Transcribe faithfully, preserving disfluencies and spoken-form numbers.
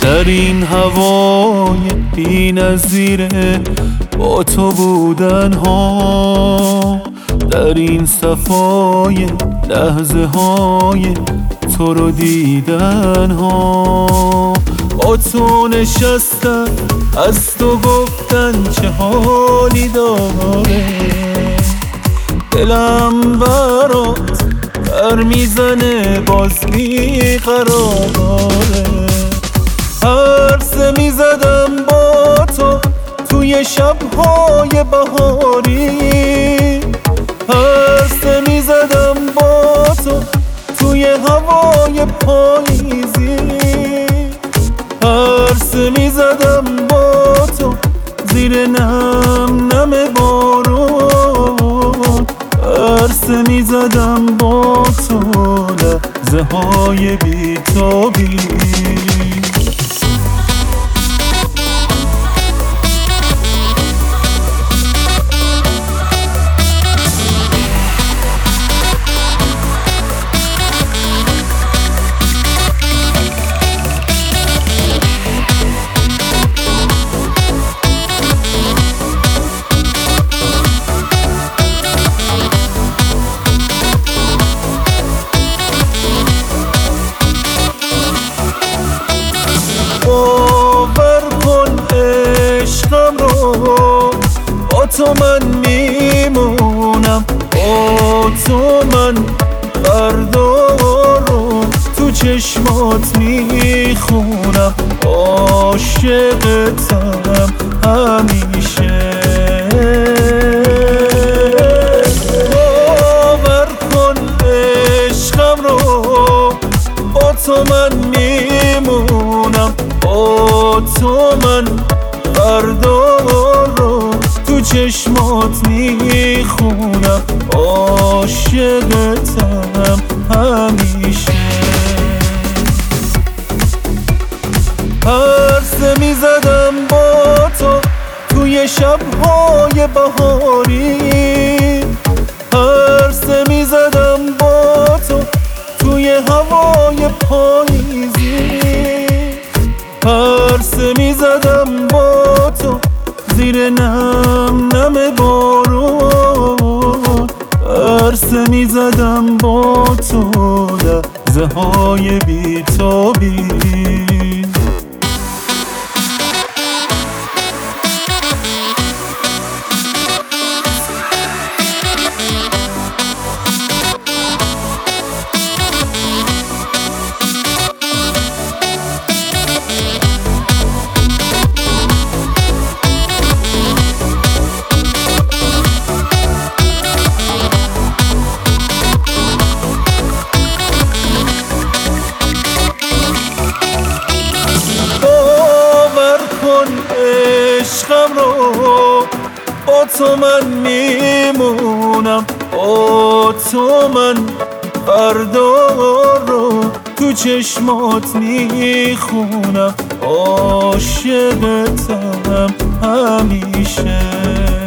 در این هوای بی نظیره با تو بودن ها، در این صفای لحظه های تو رو دیدن ها. با تو نشستن از تو گفتن چه حالی داره، دلم برات بر میزنه باز بیقراره. عرصه میزدم با تو توی شبهای بهاری، عرصه میزدم با تو توی هوای پاییزی، عرصه میزدم با تو زیر نم نم بارون، عرصه میزدم با تو لحظه های بی‌تابی. باور کن عشقم رو با تو من میمونم، با تو من فردا رو تو چشمات میخونم، عاشقتم همیشه. باور کن عشقم رو با تو من میمونم، با تو من فردا رو تو چشمات میخونم، عاشقتم همیشه. عرصه میزدم با تو توی شبهای بهاری، عرصه میزدم با تو توی هوای پاییزی، عرصه میزدم با تو زیر نم نم بارون، عرصه میزدم با تو لحظه های بی‌تابی. عشقم رو با تو من میمونم، با تو من فردا رو تو چشمات میخونم، عاشقتم همیشه.